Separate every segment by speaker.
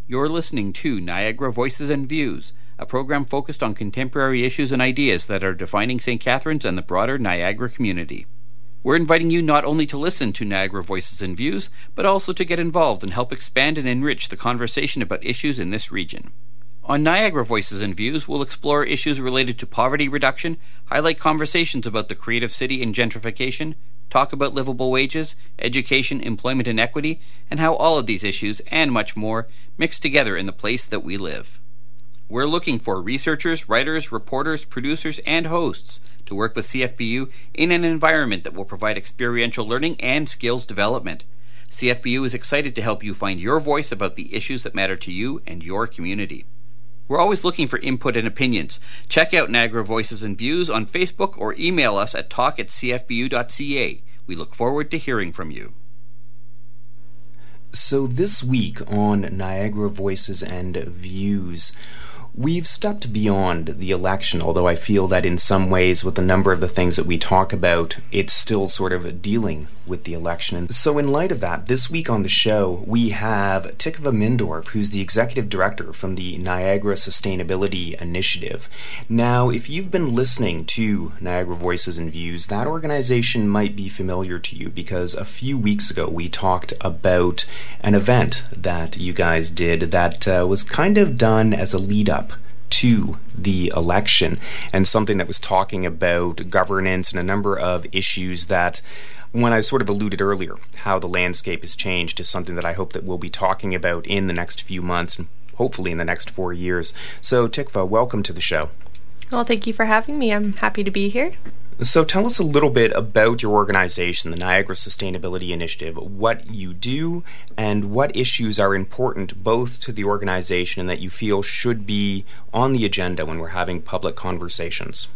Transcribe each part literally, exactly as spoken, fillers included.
Speaker 1: You're listening to Niagara Voices and Views, a program focused on contemporary issues and ideas that are defining Saint Catharines and the broader Niagara community. We're inviting you not only to listen to Niagara Voices and Views, but also to get involved and help expand and enrich the conversation about issues in this region. On Niagara Voices and Views, we'll explore issues related to poverty reduction, highlight conversations about the creative city and gentrification, talk about livable wages, education, employment and equity, and how all of these issues, and much more, mix together in the place that we live. We're looking for researchers, writers, reporters, producers, and hosts to work with C F B U in an environment that will provide experiential learning and skills development. C F B U is excited to help you find your voice about the issues that matter to you and your community. We're always looking for input and opinions. Check out Niagara Voices and Views on Facebook or email us at talk at c f b u dot c a. We look forward to hearing from you.
Speaker 2: So this week on Niagara Voices and Views, we've stepped beyond the election, although I feel that in some ways with a number of the things that we talk about, it's still sort of dealing with the election. And so in light of that, this week on the show, we have Tikva Mindorf, who's the Executive Director from the Niagara Sustainability Initiative. Now, if you've been listening to Niagara Voices and Views, that organization might be familiar to you because a few weeks ago we talked about an event that you guys did that uh, was kind of done as a lead-up to the election, and something that was talking about governance and a number of issues that, when I sort of alluded earlier, how the landscape has changed is something that I hope that we'll be talking about in the next few months and hopefully in the next four years. So Tikva, welcome to the show.
Speaker 3: Well, thank you for having me. I'm happy to be here.
Speaker 2: So tell us a little bit about your organization, the Niagara Sustainability Initiative, what you do, and what issues are important both to the organization and that you feel should be on the agenda when we're having public conversations.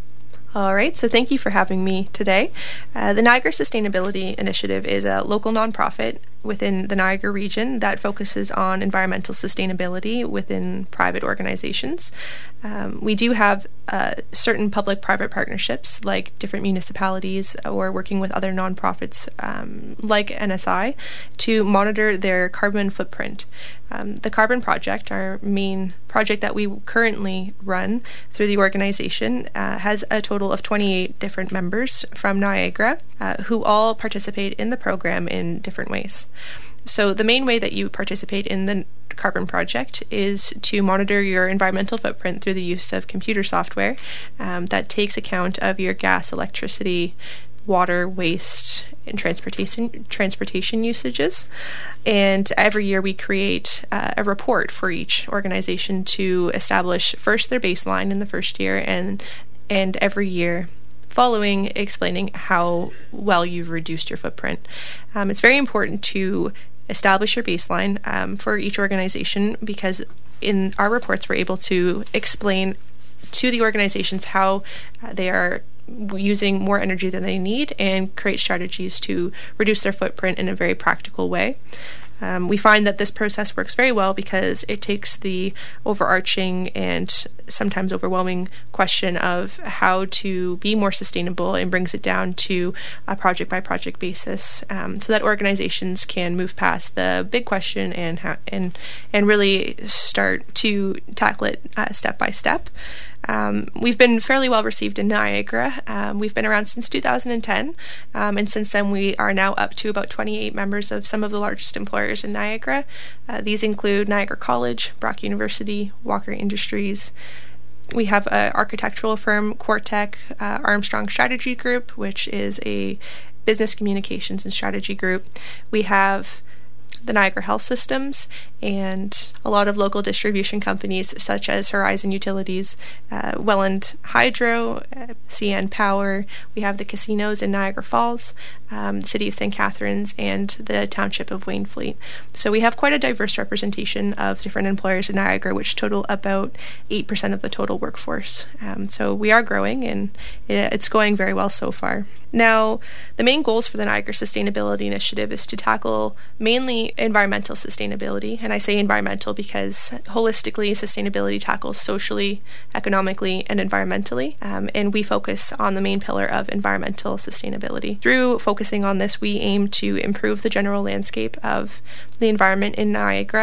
Speaker 3: All right, so thank you for having me today. Uh, the Niagara Sustainability Initiative is a local nonprofit within the Niagara region that focuses on environmental sustainability within private organizations. Um, we do have uh, certain public-private partnerships, like different municipalities or working with other nonprofits um, like N S I to monitor their carbon footprint. Um, the Carbon Project, our main project that we currently run through the organization, uh, has a total of twenty-eight different members from Niagara uh, who all participate in the program in different ways. So the main way that you participate in the Carbon Project is to monitor your environmental footprint through the use of computer software um, that takes account of your gas, electricity, water, waste, and transportation transportation usages. And every year we create uh, a report for each organization to establish first their baseline in the first year, and and every year following explaining how well you've reduced your footprint. Um, it's very important to establish your baseline um, for each organization, because in our reports we're able to explain to the organizations how uh, they are using more energy than they need and create strategies to reduce their footprint in a very practical way. Um, we find that this process works very well because it takes the overarching and sometimes overwhelming question of how to be more sustainable and brings it down to a project-by-project basis, um, so that organizations can move past the big question and ha- and and really start to tackle it uh, step by step. Um, we've been fairly well received in Niagara. Um, we've been around since two thousand ten, um, and since then we are now up to about twenty-eight members of some of the largest employers in Niagara. Uh, these include Niagara College, Brock University, Walker Industries. We have an architectural firm, Quartec, uh, Armstrong Strategy Group, which is a business communications and strategy group. We have the Niagara Health Systems, and a lot of local distribution companies such as Horizon Utilities, uh, Welland Hydro, uh, C N Power. We have the casinos in Niagara Falls, um, the City of Saint Catharines, and the Township of Wainfleet. So we have quite a diverse representation of different employers in Niagara, which total about eight percent of the total workforce. Um, so we are growing, and it, it's going very well so far. Now, the main goals for the Niagara Sustainability Initiative is to tackle mainly environmental sustainability, and I say environmental because holistically sustainability tackles socially, economically, and environmentally, um, and we focus on the main pillar of environmental sustainability. Through focusing on this, we aim to improve the general landscape of the environment in Niagara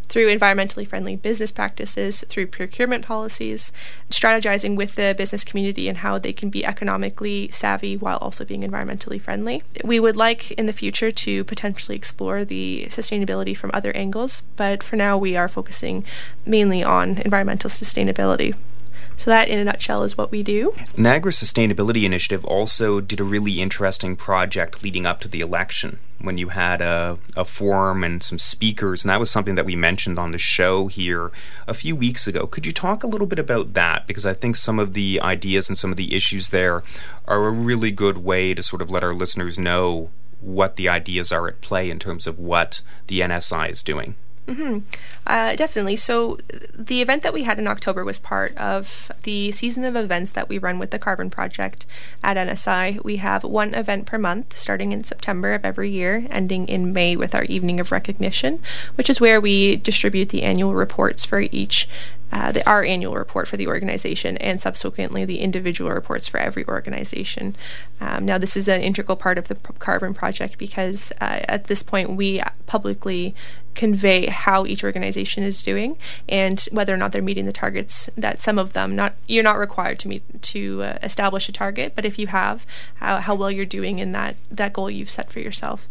Speaker 3: through environmentally friendly business practices, through procurement policies, strategizing with the business community and how they can be economically savvy while also being environmentally friendly. We would like in the future to potentially explore the sustainability from other angles, but for now we are focusing mainly on environmental sustainability. So that, in a nutshell, is what we do.
Speaker 2: Niagara Sustainability Initiative also did a really interesting project leading up to the election when you had a, a forum and some speakers, and that was something that we mentioned on the show here a few weeks ago. Could you talk a little bit about that? Because I think some of the ideas and some of the issues there are a really good way to sort of let our listeners know what the ideas are at play in terms of what the N S I is doing.
Speaker 3: Mm-hmm. Uh, definitely. So the event that we had in October was part of the season of events that we run with the Carbon Project at N S I. We have one event per month starting in September of every year, ending in May with our Evening of Recognition, which is where we distribute the annual reports for each Uh, the, our annual report for the organization and subsequently the individual reports for every organization. Um, now, this is an integral part of the Carbon Project because uh, at this point we publicly convey how each organization is doing and whether or not they're meeting the targets that some of them, not you're not required to meet to uh, establish a target, but if you have, how, how well you're doing in that, that goal you've set for yourself.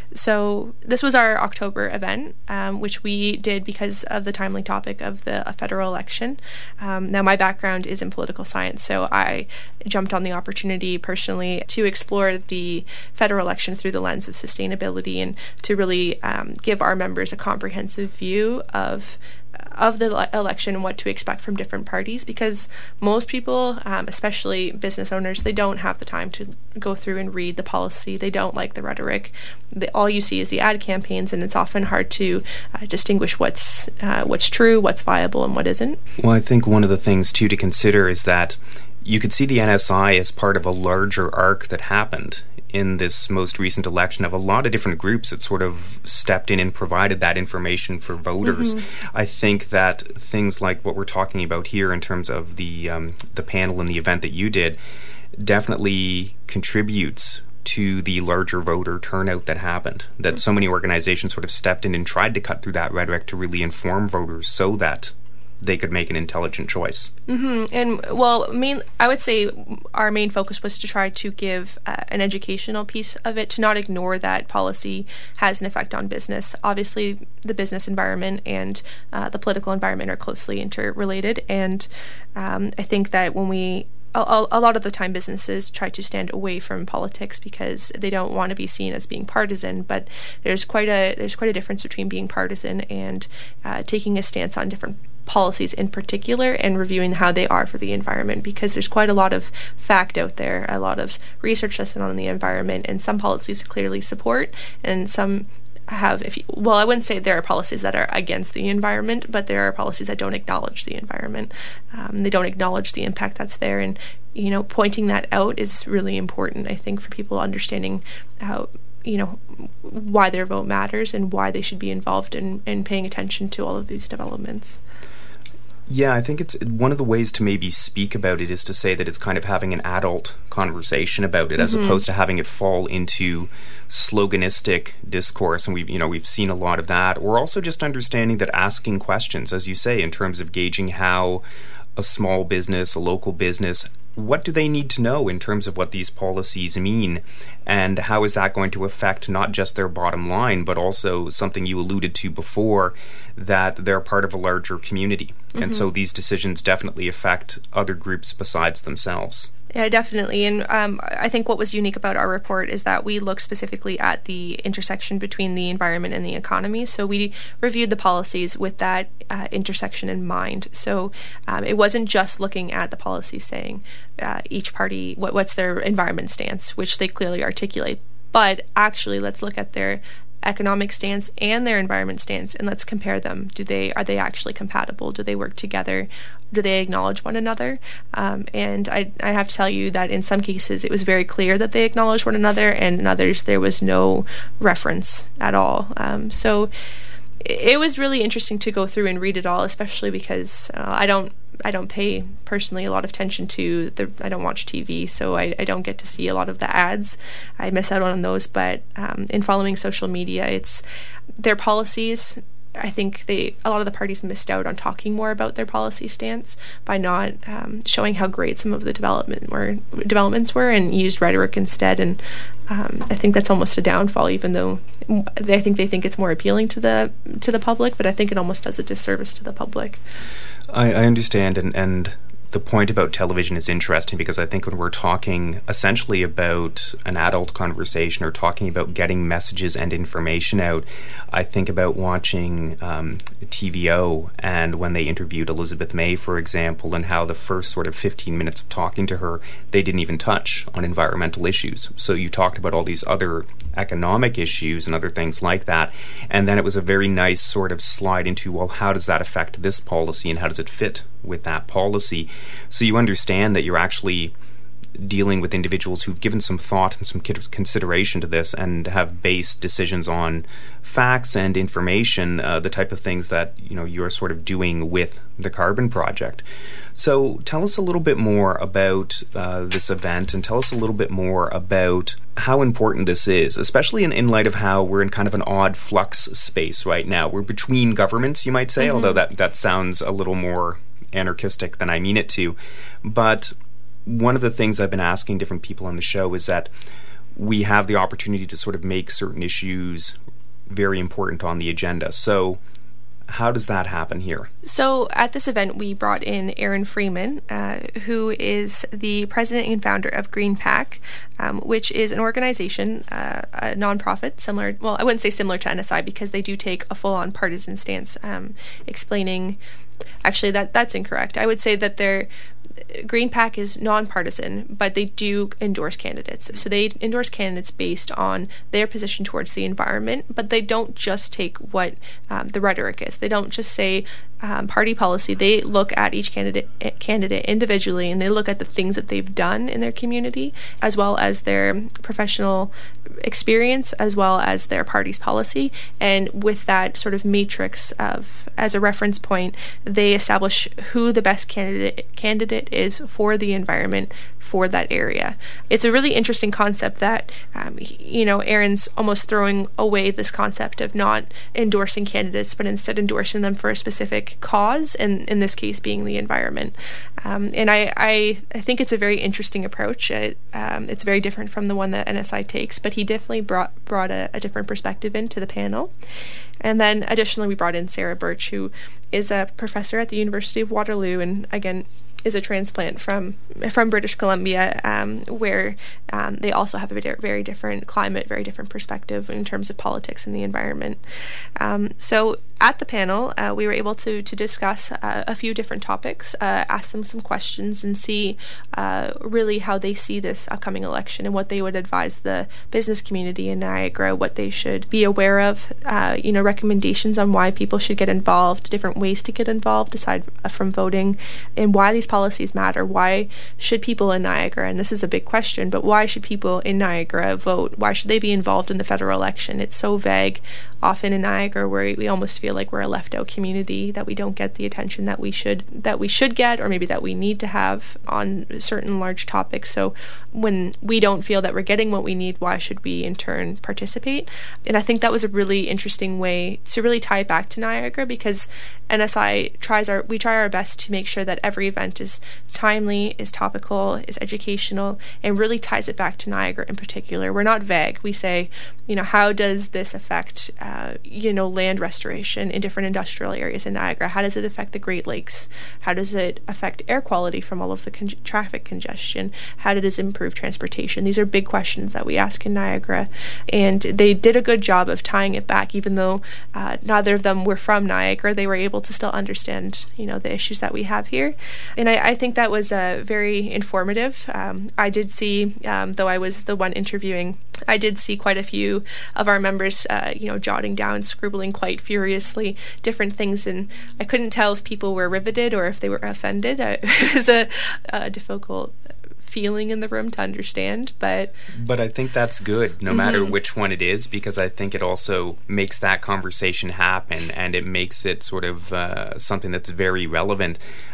Speaker 3: So this was our October event, um, which we did because of the timely topic of the federal election. Um, now, my background is in political science, so I jumped on the opportunity personally to explore the federal election through the lens of sustainability and to really um, give our members a comprehensive view of of the le- election and what to expect from different parties, because most people, um, especially business owners, they don't have the time to go through and read the policy. They don't like the rhetoric. They, all you see is the ad campaigns, and it's often hard to uh, distinguish what's uh, what's true, what's viable, and what isn't.
Speaker 2: Well, I think one of the things, too, to consider is that you could see the N S I as part of a larger arc that happened in this most recent election of a lot of different groups that sort of stepped in and provided that information for voters. Mm-hmm. I think that things like what we're talking about here in terms of the um, the panel and the event that you did definitely contributes to the larger voter turnout that happened, that so many organizations sort of stepped in and tried to cut through that rhetoric to really inform voters so that they could make an intelligent choice.
Speaker 3: Mm-hmm. And, well, main, I would say our main focus was to try to give uh, an educational piece of it, to not ignore that policy has an effect on business. Obviously, the business environment and uh, the political environment are closely interrelated, and um, I think that when we A, a lot of the time businesses try to stand away from politics because they don't want to be seen as being partisan, but there's quite a there's quite a difference between being partisan and uh, taking a stance on different policies in particular and reviewing how they are for the environment, because there's quite a lot of fact out there, a lot of research that's done on the environment, and some policies clearly support and some have, if you, well, I wouldn't say there are policies that are against the environment, but there are policies that don't acknowledge the environment. Um, they don't acknowledge the impact that's there, and you know, pointing that out is really important, I think, for people understanding how, you know, why their vote matters and why they should be involved in, in paying attention to all of these developments.
Speaker 2: Yeah, I think it's one of the ways to maybe speak about it is to say that it's kind of having an adult conversation about it, mm-hmm. as opposed to having it fall into sloganistic discourse. And we've, you know, we've seen a lot of that. Or also just understanding that asking questions, as you say, in terms of gauging how a small business, a local business, what do they need to know in terms of what these policies mean, and how is that going to affect not just their bottom line, but also something you alluded to before, that they're part of a larger community. Mm-hmm. And so these decisions definitely affect other groups besides themselves.
Speaker 3: Yeah, definitely. And um, I think what was unique about our report is that we looked specifically at the intersection between the environment and the economy. So we reviewed the policies with that uh, intersection in mind. So um, it wasn't just looking at the policies saying uh, each party, what, what's their environment stance, which they clearly articulate. But actually, let's look at their economic stance and their environment stance, and let's compare them. Do they are they actually compatible? Do they work together? Do they acknowledge one another? Um, and I, I have to tell you that in some cases it was very clear that they acknowledged one another, and in others there was no reference at all. Um, so it was really interesting to go through and read it all, especially because uh, I don't I don't pay personally a lot of attention to the I don't watch T V, so I, I don't get to see a lot of the ads. I miss out on those, but um, in following social media, it's their policies I think they a lot of the parties missed out on talking more about their policy stance by not um, showing how great some of the development were developments were, and used rhetoric instead. And um, I think that's almost a downfall, even though I think they think it's more appealing to the to the public. But I think it almost does a disservice to the public.
Speaker 2: I, I understand, and and. The point about television is interesting because I think when we're talking essentially about an adult conversation or talking about getting messages and information out, I think about watching um, T V O and when they interviewed Elizabeth May, for example, and how the first sort of fifteen minutes of talking to her, they didn't even touch on environmental issues. So you talked about all these other economic issues and other things like that, and then it was a very nice sort of slide into, well, how does that affect this policy and how does it fit with that policy? So you understand that you're actually dealing with individuals who've given some thought and some consideration to this and have based decisions on facts and information, uh, the type of things that, you know, you're sort of doing with the Carbon Project. So tell us a little bit more about uh, this event, and tell us a little bit more about how important this is, especially in, in light of how we're in kind of an odd flux space right now. We're between governments, you might say, mm-hmm. although that, that sounds a little more anarchistic than I mean it to. But one of the things I've been asking different people on the show is that we have the opportunity to sort of make certain issues very important on the agenda. So how does that happen here?
Speaker 3: So at this event, we brought in Aaron Freeman, uh, who is the president and founder of GreenPAC, um, which is an organization, uh, a nonprofit, similar, well, I wouldn't say similar to N S I because they do take a full-on partisan stance, um, explaining, actually that that's incorrect. I would say that they're GreenPAC is nonpartisan, but they do endorse candidates. So they endorse candidates based on their position towards the environment, but they don't just take what um, the rhetoric is. They don't just say um, party policy. They look at each candidate candidate individually, and they look at the things that they've done in their community, as well as their professional experience, as well as their party's policy. And with that sort of matrix of as a reference point, they establish who the best candidate candidate is for the environment for that area. It's a really interesting concept that, um, you know, Aaron's almost throwing away this concept of not endorsing candidates, but instead endorsing them for a specific cause, and in this case being the environment. Um, and I, I, I think it's a very interesting approach. It, um, it's very different from the one that N S I takes, but he definitely brought brought a, a different perspective into the panel. And then additionally, we brought in Sarah Birch, who is a professor at the University of Waterloo, and again, is a transplant from from British Columbia, um, where um, they also have a very different climate, very different perspective in terms of politics and the environment. Um, so at the panel, uh, we were able to to discuss uh, a few different topics, uh, ask them some questions, and see uh, really how they see this upcoming election and what they would advise the business community in Niagara, what they should be aware of, uh, you know, recommendations on why people should get involved, different ways to get involved aside from voting, and why these policies matter. Why should people in Niagara, and this is a big question, but why should people in Niagara vote? Why should they be involved in the federal election? It's so vague often in Niagara, where we almost feel like we're a left out community, that we don't get the attention that we should that we should get, or maybe that we need to have on certain large topics. So when we don't feel that we're getting what we need, why should we in turn participate? And I think that was a really interesting way to really tie it back to Niagara, because N S I tries our we try our best to make sure that every event is timely, is topical, is educational, and really ties it back to Niagara in particular. We're not vague. We say, you know, how does this affect, uh, you know, land restoration in different industrial areas in Niagara? How does it affect the Great Lakes? How does it affect air quality from all of the con- traffic congestion? How does it improve transportation? These are big questions that we ask in Niagara, and they did a good job of tying it back. Even though uh, neither of them were from Niagara, they were able to still understand, you know, the issues that we have here. And I, I think that was uh, very informative. Um, I did see, um, though I was the one interviewing, I did see quite a few of our members, uh, you know, jotting down, scribbling quite furiously different things, and I couldn't tell if people were riveted or if they were offended. Uh, it was a, a difficult feeling in the room to understand, but
Speaker 2: but I think that's good, no mm-hmm. matter which one it is, because I think it also makes that conversation happen, and it makes it sort of uh, something that's very relevant.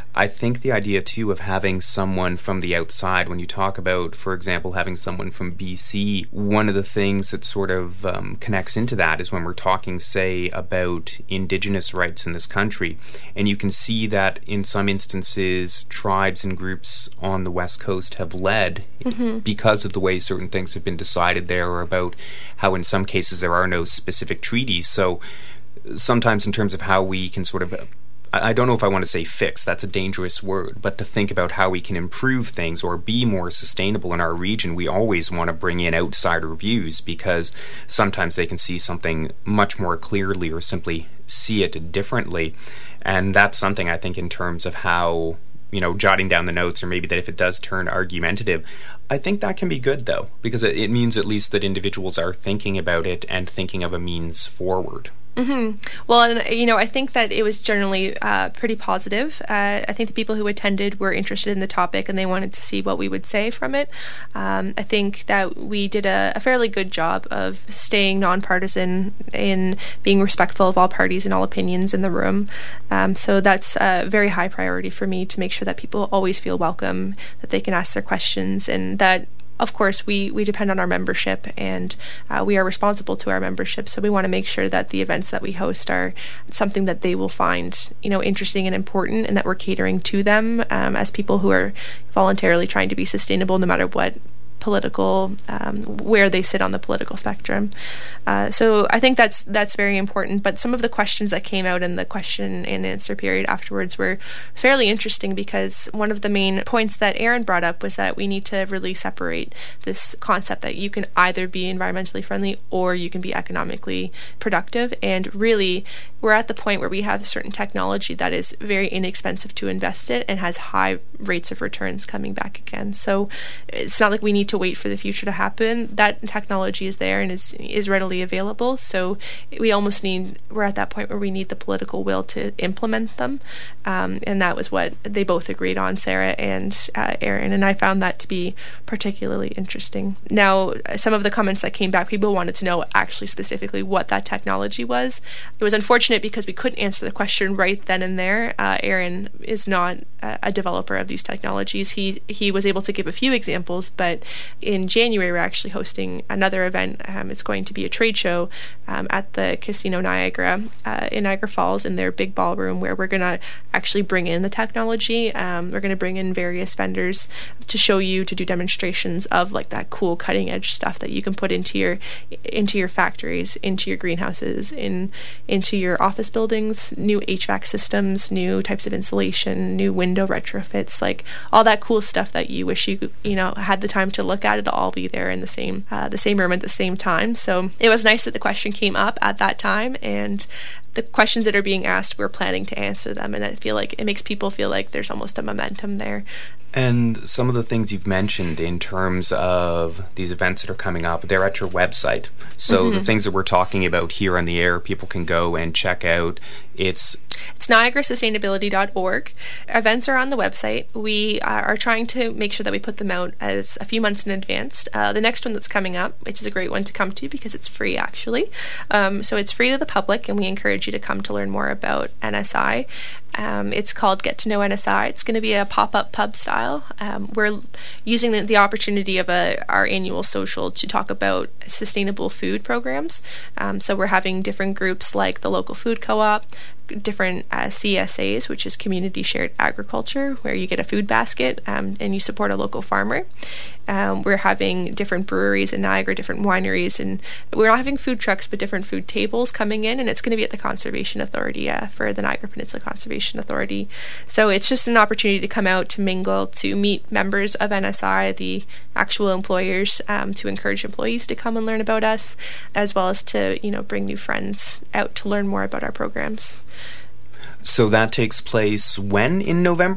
Speaker 2: I think the idea, too, of having someone from the outside, when you talk about, for example, having someone from B C, one of the things that sort of um, connects into that is when we're talking, say, about Indigenous rights in this country. And you can see that in some instances, tribes and groups on the West Coast have led mm-hmm. because of the way certain things have been decided there, or about how in some cases there are no specific treaties. So sometimes in terms of how we can sort of, I don't know if I want to say fix, that's a dangerous word, but to think about how we can improve things or be more sustainable in our region, we always want to bring in outsider views, because sometimes they can see something much more clearly or simply see it differently. And that's something I think in terms of how, you know, jotting down the notes, or maybe that if it does turn argumentative, I think that can be good, though, because it means at least that individuals are thinking about it and thinking of a means forward.
Speaker 3: Mm-hmm. Well, and you know, I think that it was generally uh, pretty positive. Uh, I think the people who attended were interested in the topic and they wanted to see what we would say from it. Um, I think that we did a, a fairly good job of staying nonpartisan in being respectful of all parties and all opinions in the room. Um, so that's a very high priority for me, to make sure that people always feel welcome, that they can ask their questions, and that, of course, we, we depend on our membership, and uh, we are responsible to our membership. So we want to make sure that the events that we host are something that they will find, you know, interesting and important, and that we're catering to them um, as people who are voluntarily trying to be sustainable, no matter what political, um, where they sit on the political spectrum. Uh, so I think that's that's very important. But some of the questions that came out in the question and answer period afterwards were fairly interesting, because one of the main points that Aaron brought up was that we need to really separate this concept that you can either be environmentally friendly or you can be economically productive. And really, we're at the point where we have certain technology that is very inexpensive to invest in and has high rates of returns coming back again. So it's not like we need to wait for the future to happen. That technology is there and is is readily available. So we almost need, we're at that point where we need the political will to implement them. Um, and that was what they both agreed on, Sarah and uh, Aaron. And I found that to be particularly interesting. Now, some of the comments that came back, people wanted to know actually specifically what that technology was. It was unfortunate because we couldn't answer the question right then and there. Uh, Aaron is not a, a developer of these technologies. He he was able to give a few examples, but in January, we're actually hosting another event. Um, it's going to be a trade show um, at the Casino Niagara uh, in Niagara Falls, in their big ballroom, where we're going to actually bring in the technology. Um, we're going to bring in various vendors to show you, to do demonstrations of like that cool cutting edge stuff that you can put into your into your factories, into your greenhouses, in into your office buildings, new H V A C systems, new types of insulation, new window retrofits, like all that cool stuff that you wish you you know had the time to look at. It'll all be there in the same uh, the same room at the same time. So it was nice that the question came up at that time, and the questions that are being asked, we're planning to answer them, and I feel like it makes people feel like there's almost a momentum there.
Speaker 2: And some of the things you've mentioned in terms of these events that are coming up, they're at your website. So mm-hmm. the things that we're talking about here on the air, people can go and check out. It's
Speaker 3: It's niagara sustainability dot org. Events are on the website. We are trying to make sure that we put them out as a few months in advance. Uh, the next one that's coming up, which is a great one to come to because it's free, actually. Um, so it's free to the public, and we encourage you to come to learn more about N S I. Um, it's called Get to Know N S I. It's going to be a pop-up pub style. Um, we're using the, the opportunity of a, our annual social to talk about sustainable food programs. Um, so we're having different groups like the local food co-op, different uh, C S As, which is community shared agriculture, where you get a food basket um, and you support a local farmer. Um, we're having different breweries in Niagara, different wineries, and we're not having food trucks, but different food tables coming in, and it's going to be at the Conservation Authority uh, for the Niagara Peninsula Conservation Authority. So it's just an opportunity to come out, to mingle, to meet members of N S I, the actual employers, um, to encourage employees to come and learn about us, as well as to, you know, bring new friends out to learn more about our programs.
Speaker 2: So that takes place when in November?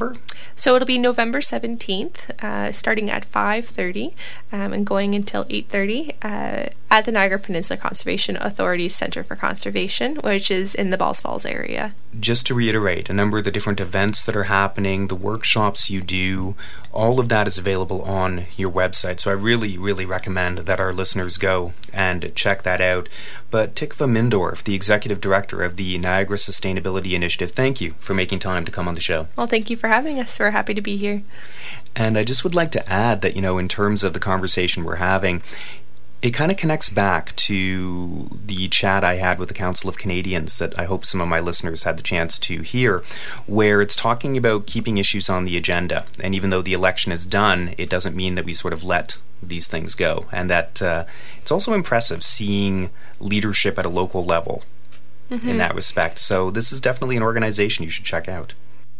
Speaker 3: So it'll be November seventeenth, uh, starting at five thirty um, and going until eight thirty uh, at the Niagara Peninsula Conservation Authority's Centre for Conservation, which is in the Balls Falls area.
Speaker 2: Just to reiterate, a number of the different events that are happening, the workshops you do, all of that is available on your website. So I really, really recommend that our listeners go and check that out. But Tikva Mindorf, the Executive Director of the Niagara Sustainability Initiative, thank you for making time to come on the show.
Speaker 3: Well, thank you for having us. We're happy to be here.
Speaker 2: And I just would like to add that, you know, in terms of the conversation we're having, it kind of connects back to the chat I had with the Council of Canadians that I hope some of my listeners had the chance to hear, where it's talking about keeping issues on the agenda. And even though the election is done, it doesn't mean that we sort of let these things go. And that uh, it's also impressive seeing leadership at a local level mm-hmm. in that respect. So this is definitely an organization you should check out.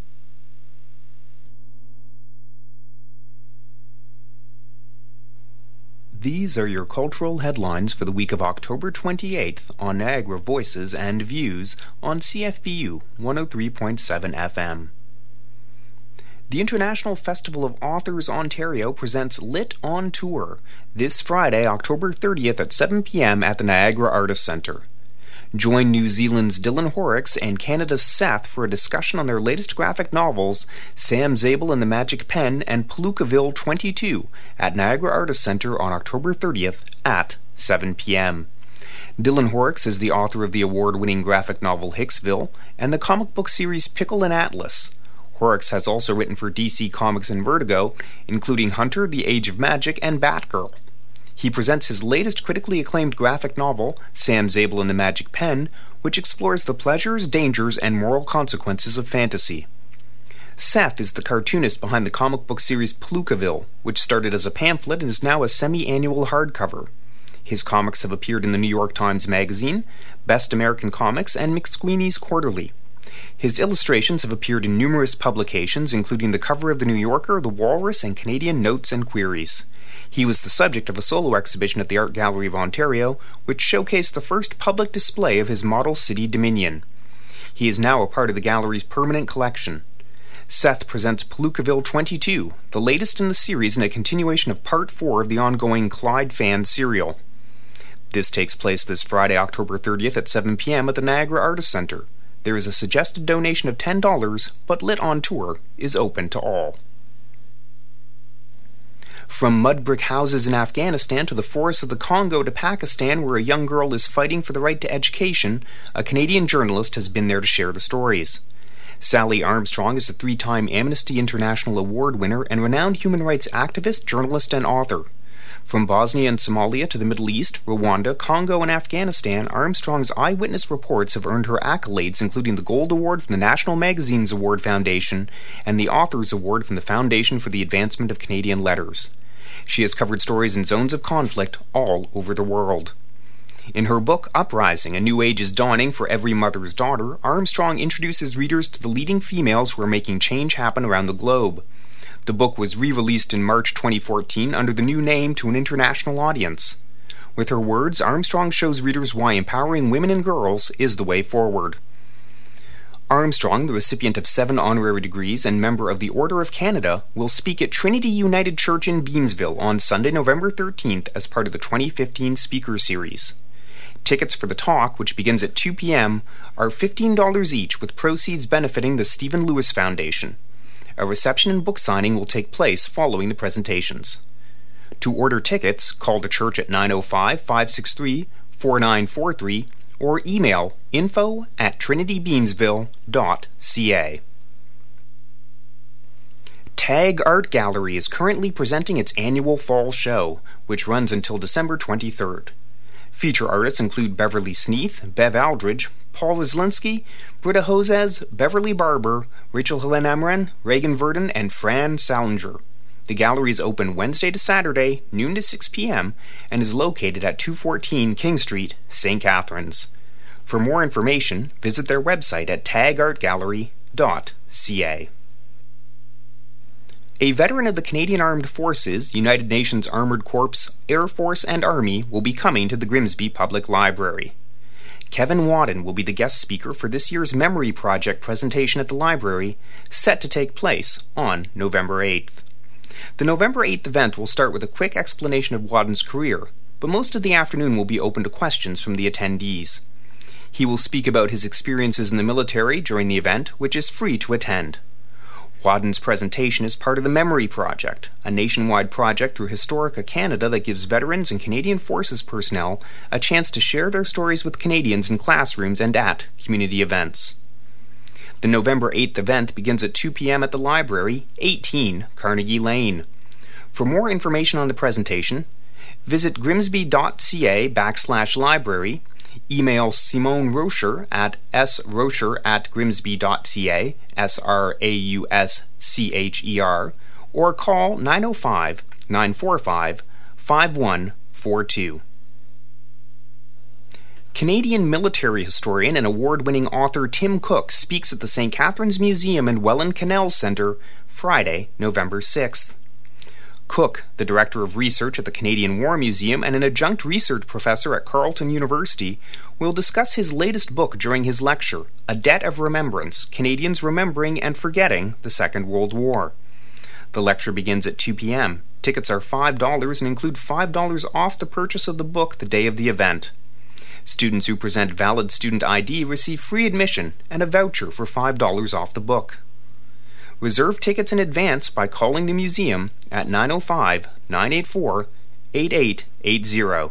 Speaker 2: These are your cultural headlines for the week of October twenty-eighth on Niagara Voices and Views on C F B U one oh three point seven F M. The International Festival of Authors Ontario presents Lit on Tour this Friday, October thirtieth at seven p.m. at the Niagara Artists Centre. Join New Zealand's Dylan Horrocks and Canada's Seth for a discussion on their latest graphic novels, Sam Zabel and the Magic Pen and Palookaville twenty-two, at Niagara Artists Centre on October thirtieth at seven p.m. Dylan Horrocks is the author of the award-winning graphic novel Hicksville and the comic book series Pickle and Atlas. Horrocks has also written for D C Comics and Vertigo, including Hunter, The Age of Magic, and Batgirl. He presents his latest critically acclaimed graphic novel, Sam Zabel and the Magic Pen, which explores the pleasures, dangers, and moral consequences of fantasy. Seth is the cartoonist behind the comic book series Palookaville, which started as a pamphlet and is now a semi-annual hardcover. His comics have appeared in the New York Times Magazine, Best American Comics, and McSweeney's Quarterly. His illustrations have appeared in numerous publications, including the cover of The New Yorker, The Walrus, and Canadian Notes and Queries. He was the subject of a solo exhibition at the Art Gallery of Ontario, which showcased the first public display of his model city Dominion. He is now a part of the gallery's permanent collection. Seth presents Palookaville twenty-two, the latest in the series and a continuation of Part four of the ongoing Clyde fan serial. This takes place this Friday, October thirtieth at seven p.m. at the Niagara Artists Centre. There is a suggested donation of ten dollars, but Lit on Tour is open to all. From mud brick houses in Afghanistan to the forests of the Congo to Pakistan, where a young girl is fighting for the right to education, a Canadian journalist has been there to share the stories. Sally Armstrong is a three-time Amnesty International Award winner and renowned human rights activist, journalist, and author. From Bosnia and Somalia to the Middle East, Rwanda, Congo, and Afghanistan, Armstrong's eyewitness reports have earned her accolades, including the Gold Award from the National Magazines Award Foundation and the Authors Award from the Foundation for the Advancement of Canadian Letters. She has covered stories in zones of conflict all over the world. In her book, Uprising, A New Age is Dawning for Every Mother's Daughter, Armstrong introduces readers to the leading females who are making change happen around the globe. The book was re-released in March twenty fourteen under the new name to an international audience. With her words, Armstrong shows readers why empowering women and girls is the way forward. Armstrong, the recipient of seven honorary degrees and member of the Order of Canada, will speak at Trinity United Church in Beamsville on Sunday, November thirteenth as part of the twenty fifteen Speaker Series. Tickets for the talk, which begins at two p.m., are fifteen dollars each, with proceeds benefiting the Stephen Lewis Foundation. A reception and book signing will take place following the presentations. To order tickets, call the church at nine oh five, five six three, four nine four three or email info at trinitybeamsville dot c a. Tag Art Gallery is currently presenting its annual fall show, which runs until December twenty-third. Feature artists include Beverly Sneath, Bev Aldridge, Paul Islinski, Britta Hozes, Beverly Barber, Rachel Helene Emren, Reagan Verdon, and Fran Salinger. The gallery is open Wednesday to Saturday, noon to six p.m., and is located at two fourteen King Street, Saint Catharines. For more information, visit their website at tag art gallery dot c a. A veteran of the Canadian Armed Forces, United Nations Armored Corps, Air Force, and Army will be coming to the Grimsby Public Library. Kevin Wadden will be the guest speaker for this year's Memory Project presentation at the library, set to take place on November eighth. The November eighth event will start with a quick explanation of Wadden's career, but most of the afternoon will be open to questions from the attendees. He will speak about his experiences in the military during the event, which is free to attend. Wadden's presentation is part of the Memory Project, a nationwide project through Historica Canada that gives veterans and Canadian Forces personnel a chance to share their stories with Canadians in classrooms and at community events. The November eighth event begins at two p.m. at the library, eighteen Carnegie Lane. For more information on the presentation, visit grimsby.ca backslash library, email Simone Rocher at srocher at grimsby.ca, S R A U S C H E R, or call nine oh five, nine four five, five one four two. Canadian military historian and award-winning author Tim Cook speaks at the Saint Catharines Museum and Welland Canal Centre Friday, November sixth. Cook, the Director of Research at the Canadian War Museum and an adjunct research professor at Carleton University, will discuss his latest book during his lecture, A Debt of Remembrance, Canadians Remembering and Forgetting the Second World War. The lecture begins at two p.m. Tickets are five dollars and include five dollars off the purchase of the book the day of the event. Students who present valid student I D receive free admission and a voucher for five dollars off the book. Reserve tickets in advance by calling the museum at nine oh five, nine eight four, eight eight eight zero.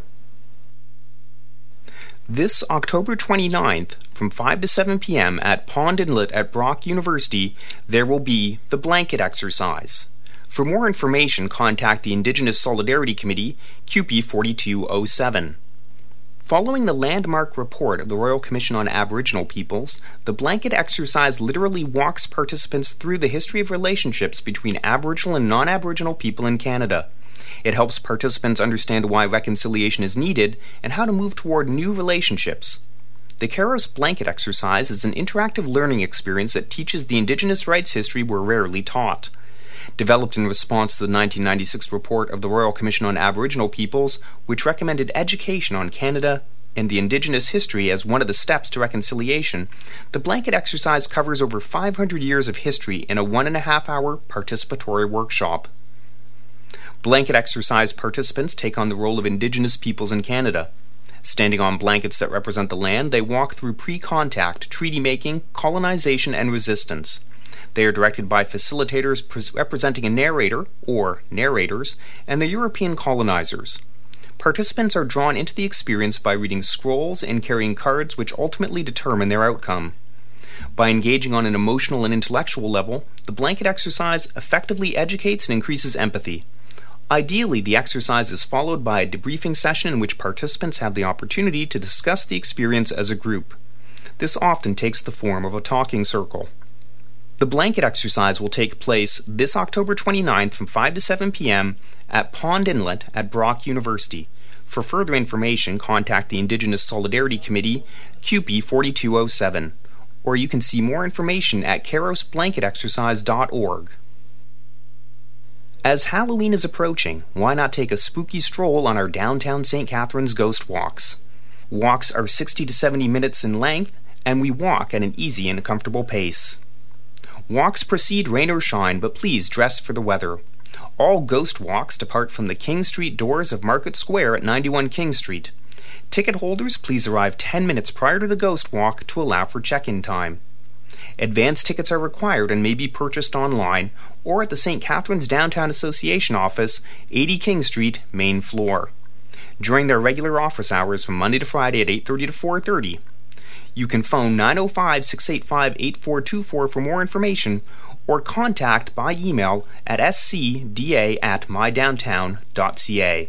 Speaker 2: This October twenty-ninth, from five to seven p.m. at Pond Inlet at Brock University, there will be the blanket exercise. For more information, contact the Indigenous Solidarity Committee, Q P forty-two oh seven. Following the landmark report of the Royal Commission on Aboriginal Peoples, the blanket exercise literally walks participants through the history of relationships between Aboriginal and non-Aboriginal people in Canada. It helps participants understand why reconciliation is needed and how to move toward new relationships. The Kairos Blanket Exercise is an interactive learning experience that teaches the Indigenous rights history we're rarely taught. Developed in response to the nineteen ninety-six report of the Royal Commission on Aboriginal Peoples, which recommended education on Canada and the Indigenous history as one of the steps to reconciliation, the blanket exercise covers over five hundred years of history in a one and a half hour participatory workshop. Blanket exercise participants take on the role of Indigenous peoples in Canada. Standing on blankets that represent the land, they walk through pre-contact, treaty-making, colonization, and resistance. They are directed by facilitators pre- representing a narrator, or narrators, and the European colonizers. Participants are drawn into the experience by reading scrolls and carrying cards which ultimately determine their outcome. By engaging on an emotional and intellectual level, the blanket exercise effectively educates and increases empathy. Ideally, the exercise is followed by a debriefing session in which participants have the opportunity to discuss the experience as a group. This often takes the form of a talking circle. The blanket exercise will take place this October twenty-ninth from five to seven p.m. at Pond Inlet at Brock University. For further information, contact the Indigenous Solidarity Committee, Q P forty-two oh seven, or you can see more information at kairos blanket exercise dot org. As Halloween is approaching, why not take a spooky stroll on our downtown Saint Catharines Ghost Walks? Walks are sixty to seventy minutes in length, and we walk at an easy and comfortable pace. Walks proceed rain or shine, but please dress for the weather. All ghost walks depart from the King Street doors of Market Square at ninety-one King Street. Ticket holders, please arrive ten minutes prior to the ghost walk to allow for check-in time. Advance tickets are required and may be purchased online or at the Saint Catharines Downtown Association office, eighty King Street, main floor, during their regular office hours from Monday to Friday at eight thirty to four thirty. You can phone nine oh five, six eight five, eight four two four for more information or contact by email at s c d a at my downtown dot c a.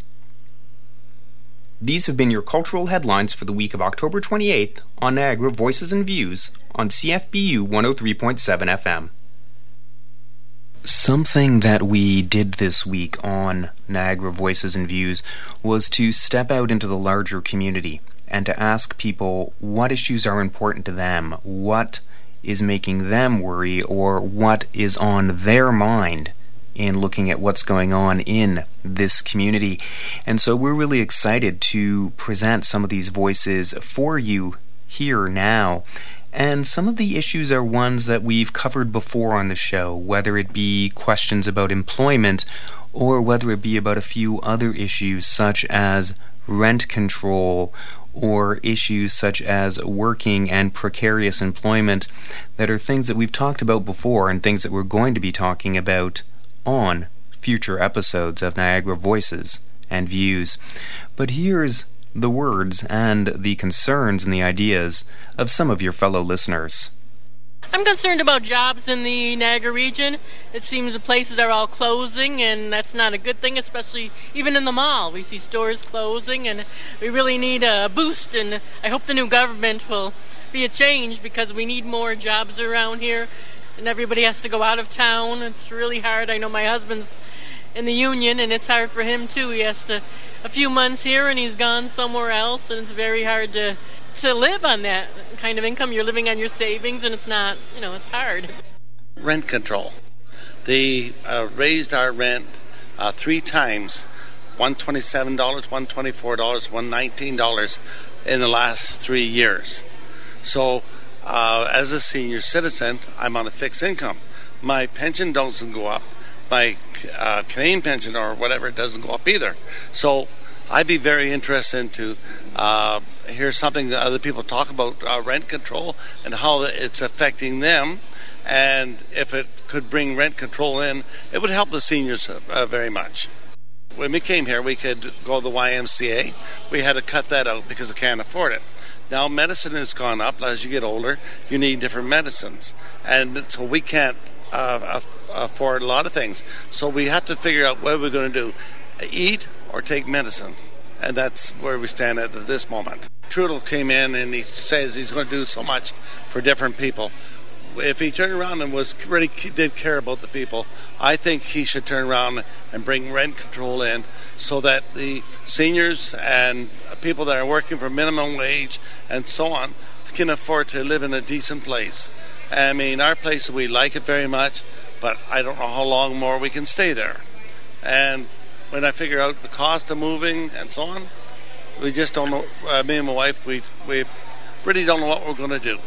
Speaker 2: These have been your cultural headlines for the week of October twenty-eighth on Niagara Voices and Views on C F B U one oh three point seven F M. Something that we did this week on Niagara Voices and Views was to step out into the larger community and to ask people what issues are important to them, what is making them worry, or what is on their mind in looking at what's going on in this community. And so we're really excited to present some of these voices for you here now. And some of the issues are ones that we've covered before on the show, whether it be questions about employment or whether it be about a few other issues such as rent control or issues such as working and precarious employment that are things that we've talked about before and things that we're going to be talking about on future episodes of Niagara Voices and Views. But here's the words and the concerns and the ideas of some of your fellow listeners.
Speaker 4: I'm concerned about jobs in the Niagara region. It seems the places are all closing, and that's not a good thing, especially even in the mall. We see stores closing, and we really need a boost, and I hope the new government will be a change because we need more jobs around here, and everybody has to go out of town. It's really hard. I know my husband's in the union, and it's hard for him too. He has to a few months here and he's gone somewhere else, and it's very hard to to live on that kind of income. You're living on your savings, and it's not, you know, it's hard.
Speaker 5: Rent control. They uh, raised our rent uh, three times, one hundred twenty-seven dollars, one hundred twenty-four dollars, one hundred nineteen dollars in the last three years. So uh, as a senior citizen, I'm on a fixed income. My pension doesn't go up. My uh, Canadian pension or whatever, it doesn't go up either. So I'd be very interested to uh, hear something that other people talk about uh, rent control and how it's affecting them. And if it could bring rent control in, it would help the seniors uh, very much. When we came here, we could go to the Y M C A. We had to cut that out because we can't afford it. Now medicine has gone up. As you get older, you need different medicines. And so we can't uh, afford a lot of things. So we have to figure out what we're going to do. Eat or take medicine. And that's where we stand at this moment. Trudeau came in and he says he's going to do so much for different people. If he turned around and was really did care about the people, I think he should turn around and bring rent control in so that the seniors and people that are working for minimum wage and so on can afford to live in a decent place. I mean, our place, we like it very much, but I don't know how long more we can stay there. And when I figure out the cost of moving and so on, we just don't know. Uh, me and my wife, we we really don't know what we're going to do.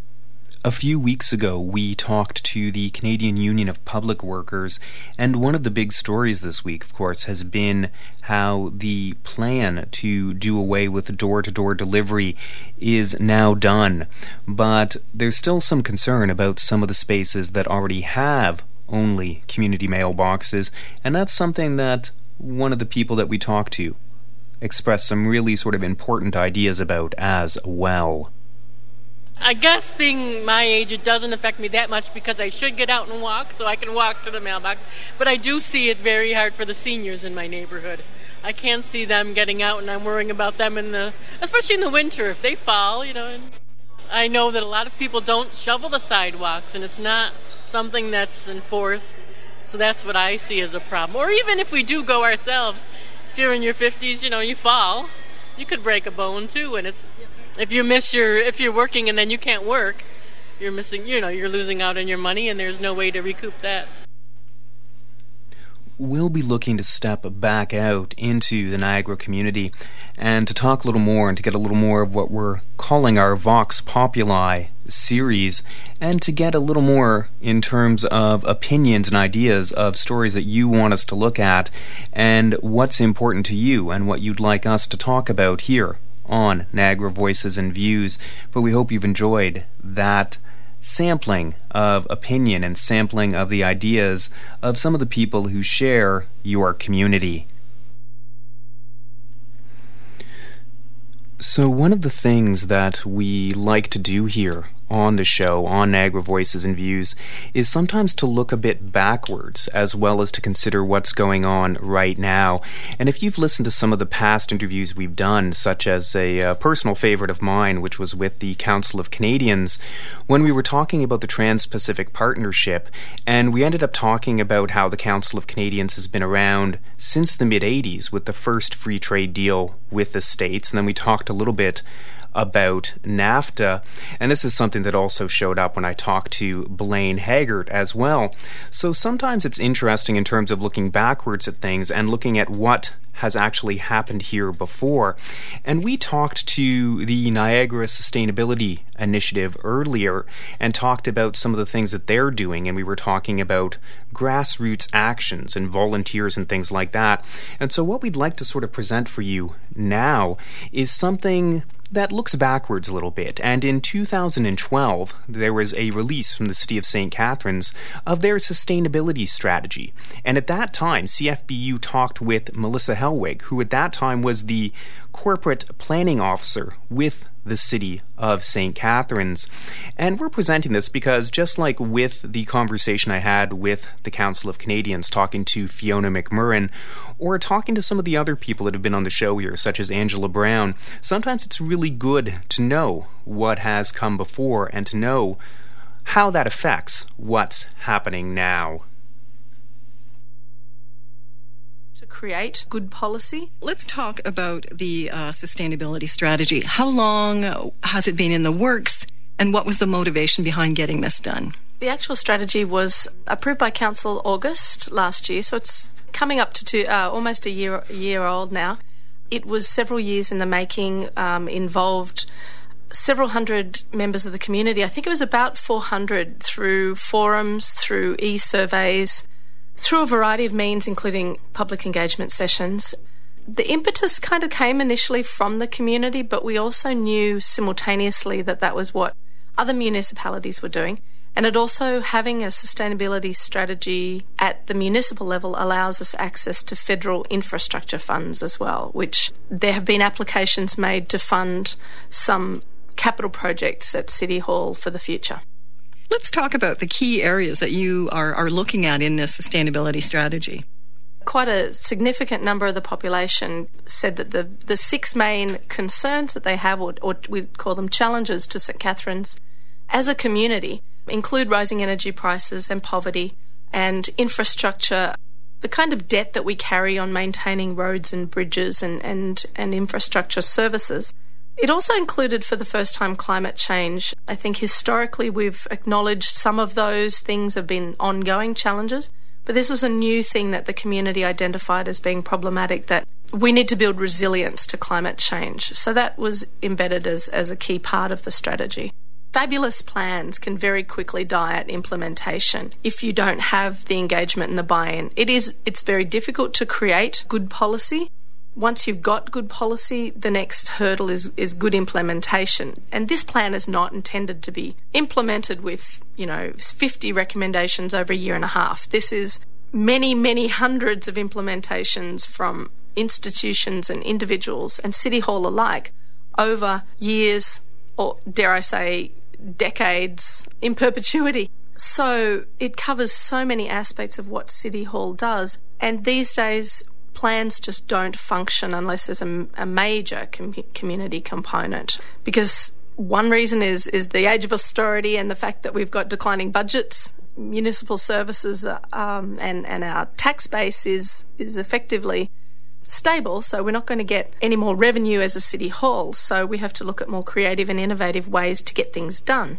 Speaker 2: A few weeks ago, we talked to the Canadian Union of Public Workers, and one of the big stories this week, of course, has been how the plan to do away with door-to-door delivery is now done. But there's still some concern about some of the spaces that already have only community mailboxes, and that's something that one of the people that we talked to expressed some really sort of important ideas about as well.
Speaker 4: I guess being my age, it doesn't affect me that much because I should get out and walk, so I can walk to the mailbox. But I do see it very hard for the seniors in my neighborhood. I can't see them getting out, and I'm worrying about them in the, especially in the winter, if they fall, you know. And I know that a lot of people don't shovel the sidewalks, and it's not something that's enforced. So that's what I see as a problem. Or even if we do go ourselves, if you're in your fifties, you know, you fall, you could break a bone too, and it's. If you miss your, if you're working and then you can't work, you're missing, you know, you're losing out on your money, and there's no way to recoup that.
Speaker 2: We'll be looking to step back out into the Niagara community and to talk a little more and to get a little more of what we're calling our Vox Populi series, and to get a little more in terms of opinions and ideas of stories that you want us to look at and what's important to you and what you'd like us to talk about here on Niagara Voices and Views. But we hope you've enjoyed that sampling of opinion and sampling of the ideas of some of the people who share your community. So one of the things that we like to do here on the show, on Niagara Voices and Views, is sometimes to look a bit backwards as well as to consider what's going on right now. And if you've listened to some of the past interviews we've done, such as a uh, personal favorite of mine, which was with the Council of Canadians, when we were talking about the Trans-Pacific Partnership, and we ended up talking about how the Council of Canadians has been around since the mid-eighties with the first free trade deal with the States, and then we talked a little bit about NAFTA. And this is something that also showed up when I talked to Blaine Haggart as well. So sometimes it's interesting in terms of looking backwards at things and looking at what has actually happened here before. And we talked to the Niagara Sustainability Initiative earlier and talked about some of the things that they're doing, and we were talking about grassroots actions and volunteers and things like that. And so what we'd like to sort of present for you now is something that looks backwards a little bit. And in two thousand twelve, there was a release from the City of Saint Catharines of their sustainability strategy. And at that time, C F B U talked with Melissa Helwig, who at that time was the corporate planning officer with the City of Saint Catharines. And we're presenting this because just like with the conversation I had with the Council of Canadians talking to Fiona McMurrin, or talking to some of the other people that have been on the show here, such as Angela Brown, sometimes it's really good to know what has come before and to know how that affects what's happening now.
Speaker 6: Create good policy. Let's talk about the uh, sustainability strategy. How long has it been in the works, and what was the motivation behind getting this done?
Speaker 3: The actual strategy was approved by Council August last year, so it's coming up to two, uh, almost a year year old now. It was several years in the making, um, involved several hundred members of the community. I think it was about four hundred through forums, through e-surveys, through a variety of means, including public engagement sessions. The impetus kind of came initially from the community, but we also knew simultaneously that that was what other municipalities were doing. And it also, having a sustainability strategy at the municipal level allows us access to federal infrastructure funds as well, which there have been applications made to fund some capital projects at City Hall for the future.
Speaker 6: Let's talk about the key areas that you are, are looking at in this sustainability strategy.
Speaker 3: Quite a significant number of the population said that the, the six main concerns that they have, or, or we call them challenges to Saint Catharines as a community, include rising energy prices and poverty and infrastructure, the kind of debt that we carry on maintaining roads and bridges and, and, and infrastructure services. It also included, for the first time, climate change. I think historically we've acknowledged some of those things have been ongoing challenges, but this was a new thing that the community identified as being problematic, that we need to build resilience to climate change. So that was embedded as, as a key part of the strategy. Fabulous plans can very quickly die at implementation if you don't have the engagement and the buy-in. It is, it's very difficult to create good policy. Once you've got good policy, the next hurdle is, is good implementation. And this plan is not intended to be implemented with, you know, fifty recommendations over a year and a half. This is many, many hundreds of implementations from institutions and individuals and City Hall alike over years, or dare I say, decades in perpetuity. So it covers so many aspects of what City Hall does. And these days, plans just don't function unless there's a, a major com- community component. Because one reason is is the age of austerity and the fact that we've got declining budgets, municipal services, um, and and our tax base is is effectively stable. So we're not going to get any more revenue as a city hall. So we have to look at more creative and innovative ways to get things done.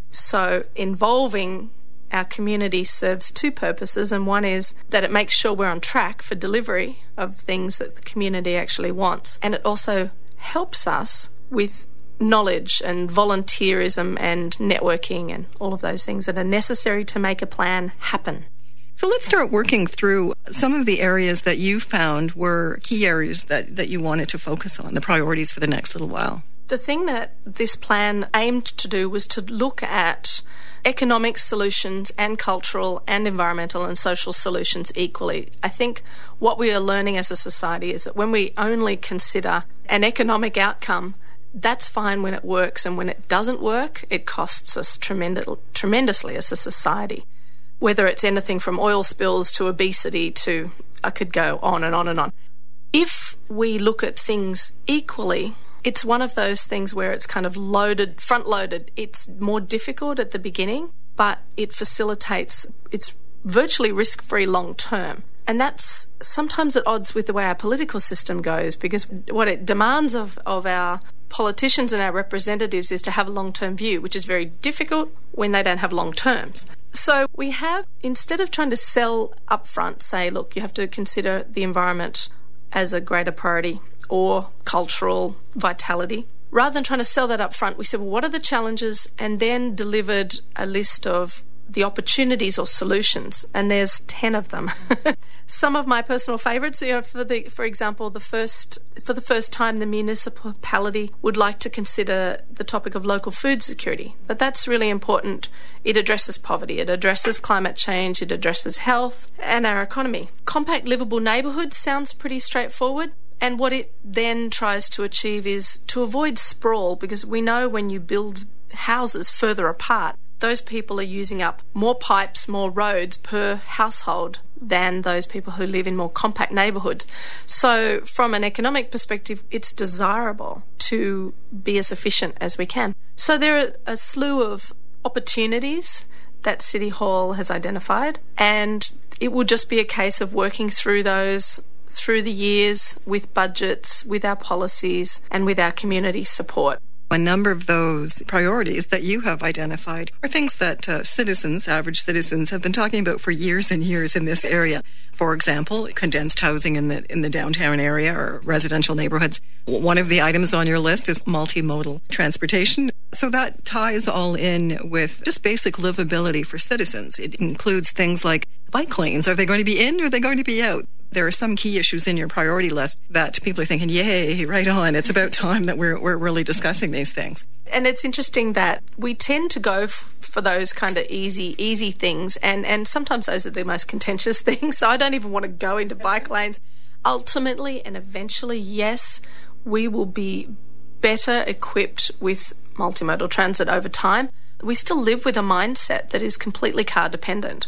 Speaker 3: So involving our community serves two purposes, and one is that it makes sure we're on track for delivery of things that the community actually wants, and it also helps us with knowledge and volunteerism and networking and all of those things that are necessary to make a plan happen.
Speaker 6: So let's start working through some of the areas that you found were key areas that, that you wanted to focus on, the priorities for the next little while.
Speaker 3: The thing that this plan aimed to do was to look at economic solutions and cultural and environmental and social solutions equally. I think what we are learning as a society is that when we only consider an economic outcome, that's fine when it works, and when it doesn't work, it costs us tremendous, tremendously as a society. Whether it's anything from oil spills to obesity to, I could go on and on and on. If we look at things equally, it's one of those things where it's kind of loaded, front-loaded. It's more difficult at the beginning, but it facilitates, it's virtually risk-free long-term. And that's sometimes at odds with the way our political system goes, because what it demands of, of our politicians and our representatives is to have a long-term view, which is very difficult when they don't have long terms. So we have, instead of trying to sell upfront, say, look, you have to consider the environment as a greater priority or cultural vitality, rather than trying to sell that up front, we said, well, what are the challenges? And then delivered a list of the opportunities or solutions, and there's ten of them. Some of my personal favourites, you know, for the, for example, the first for the first time, the municipality would like to consider the topic of local food security. But that's really important. It addresses poverty, it addresses climate change, it addresses health and our economy. Compact livable neighbourhoods sounds pretty straightforward. And what it then tries to achieve is to avoid sprawl, because we know when you build houses further apart, those people are using up more pipes, more roads per household than those people who live in more compact neighbourhoods. So from an economic perspective, it's desirable to be as efficient as we can. So there are a slew of opportunities that City Hall has identified, and it will just be a case of working through those through the years with budgets, with our policies, and with our community support.
Speaker 6: A number of those priorities that you have identified are things that uh, citizens, average citizens, have been talking about for years and years in this area. For example, condensed housing in the in the downtown area or residential neighborhoods. One of the items on your list is multimodal transportation. So that ties all in with just basic livability for citizens. It includes things like bike lanes. Are they going to be in or are they going to be out? There are some key issues in your priority list that people are thinking, yay, right on. It's about time that we're we're really discussing these things.
Speaker 3: And it's interesting that we tend to go f- for those kind of easy, easy things. And, and sometimes those are the most contentious things. So I don't even want to go into bike lanes. Ultimately and eventually, yes, we will be better equipped with multimodal transit over time. We still live with a mindset that is completely car dependent.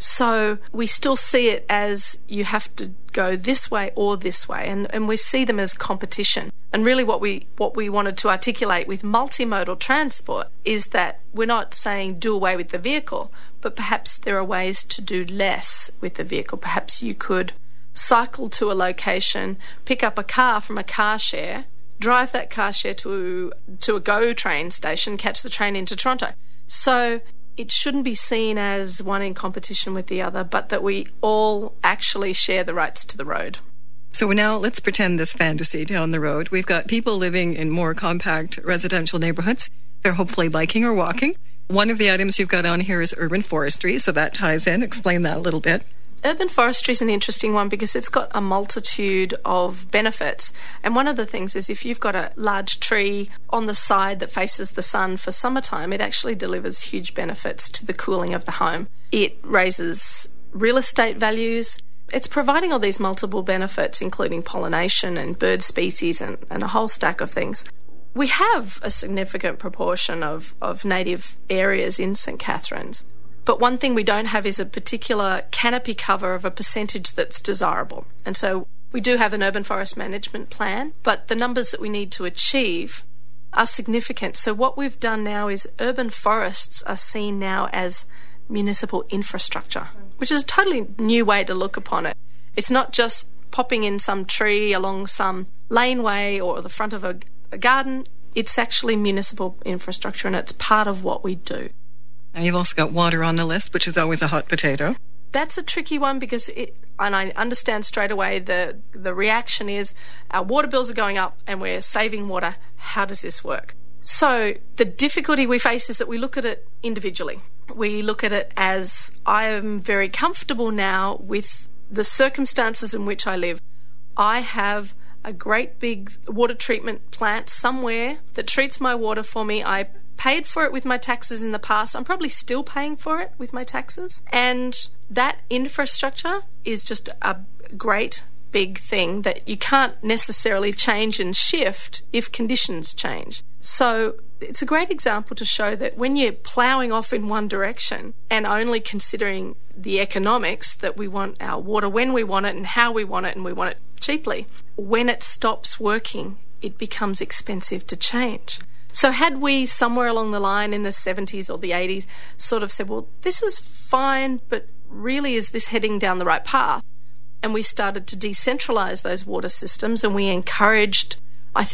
Speaker 3: So we still see it as you have to go this way or this way, and, and we see them as competition. And really what we what we wanted to articulate with multimodal transport is that we're not saying do away with the vehicle, but perhaps there are ways to do less with the vehicle. Perhaps you could cycle to a location, pick up a car from a car share, drive that car share to, to a GO train station, catch the train into Toronto. So it shouldn't be seen as one in competition with the other, but that we all actually share the rights to the road.
Speaker 6: So now let's pretend this fantasy down the road. We've got people living in more compact residential neighborhoods. They're hopefully biking or walking. One of the items you've got on here is urban forestry, so that ties in. Explain that a little bit.
Speaker 3: Urban forestry is an interesting one because it's got a multitude of benefits. And one of the things is if you've got a large tree on the side that faces the sun for summertime, it actually delivers huge benefits to the cooling of the home. It raises real estate values. It's providing all these multiple benefits, including pollination and bird species and, and a whole stack of things. We have a significant proportion of, of native areas in St Catharines. But one thing we don't have is a particular canopy cover of a percentage that's desirable. And so we do have an urban forest management plan, but the numbers that we need to achieve are significant. So what we've done now is urban forests are seen now as municipal infrastructure, which is a totally new way to look upon it. It's not just popping in some tree along some laneway or the front of a, a garden. It's actually municipal infrastructure, and it's part of what we do.
Speaker 6: Now you've also got water on the list, which is always a hot potato.
Speaker 3: That's a tricky one because, it, and I understand straight away the the reaction is our water bills are going up and we're saving water. How does this work? So the difficulty we face is that we look at it individually. We look at it as I am very comfortable now with the circumstances in which I live. I have a great big water treatment plant somewhere that treats my water for me. I paid for it with my taxes in the past. I'm probably still paying for it with my taxes. And that infrastructure is just a great big thing that you can't necessarily change and shift if conditions change. So it's a great example to show that when you're ploughing off in one direction and only considering the economics, that we want our water when we want it and how we want it and we want it cheaply, when it stops working, it becomes expensive to change. So had we somewhere along the line in the seventies or the eighties sort of said, well, this is fine, but really is this heading down the right path? And we started to decentralise those water systems and we encouraged, I think,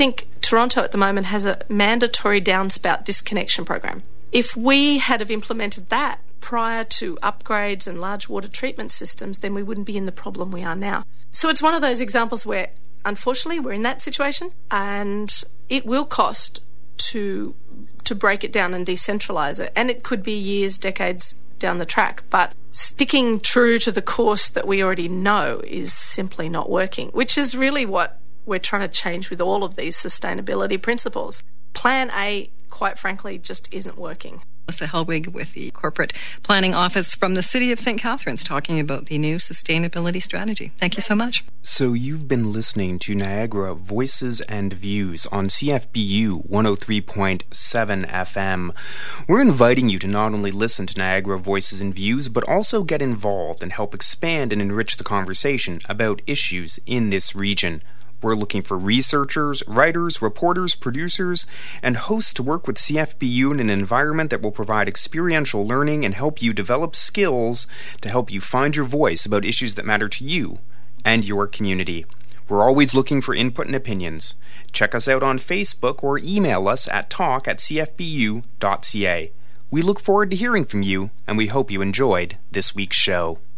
Speaker 7: Toronto at the moment has a mandatory downspout disconnection program. If we had have implemented that prior to upgrades and large water treatment systems, then we wouldn't be in the problem we are now. So it's one of those examples where, unfortunately, we're in that situation, and it will cost to to break it down and decentralise it. And it could be years, decades down the track. But sticking true to the course that we already know is simply not working, which is really what we're trying to change with all of these sustainability principles. Plan A, quite frankly, just isn't working.
Speaker 6: Melissa Helwig with the Corporate Planning Office from the City of Saint Catharines talking about the new sustainability strategy. Thank you so much.
Speaker 2: So you've been listening to Niagara Voices and Views on C F B U one oh three point seven F M. We're inviting you to not only listen to Niagara Voices and Views, but also get involved and help expand and enrich the conversation about issues in this region. We're looking for researchers, writers, reporters, producers, and hosts to work with C F B U in an environment that will provide experiential learning and help you develop skills to help you find your voice about issues that matter to you and your community. We're always looking for input and opinions. Check us out on Facebook or email us at talk at c f b u dot c a. We look forward to hearing from you, and we hope you enjoyed this week's show.